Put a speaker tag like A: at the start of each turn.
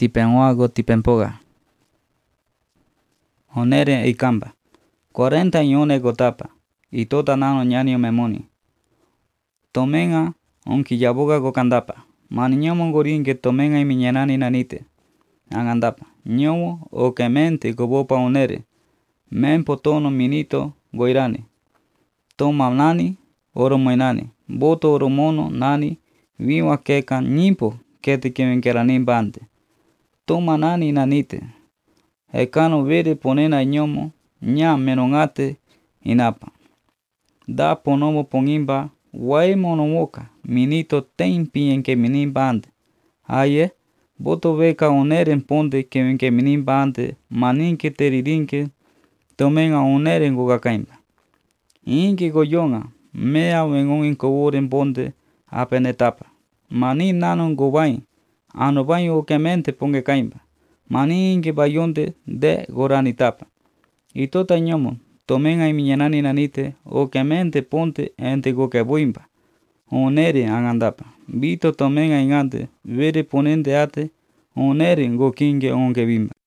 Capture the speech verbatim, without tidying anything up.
A: tipenhuago tipenpoga. Onere ikamba. Cuarenta años gotapa. Y tota nano ñanio memoni. Tomenga onki yabuga gokandapa. Mani ñomo goringe tomenga y miñanani nanite. Angandapa. Ñomo o kemente gobopa onere. Mempo tono minito goirani. Toma nani oro moinani. Boto oro mono nani. Viwa keka ñimpo kete kemenkerani bante. Toma nani nanite. Ekano vere ponena ñomo. Ña menongate inapa. Da ponomo pongimba. Wai monomoka. Minito tempi en que minimba ante. Aye. Boto veka oneren ponte kemenke minimba ante. Maninke teririnke. Tomenga oneren gogakaimba. Inki goyonga. Mea wengon inkoworen ponte. Apenetapa. Mani nanon gobain. Ano bain okemente ponge kaimba. Mani inke bayonte de gorani tapa. Y tota ñomo. Tomenga y miñanani nanite. Okemente ponte ente gokeboimba. Onere angandapa. Vito tomenga ingante. Vere ponente ate. Onere gokinge onge bimba.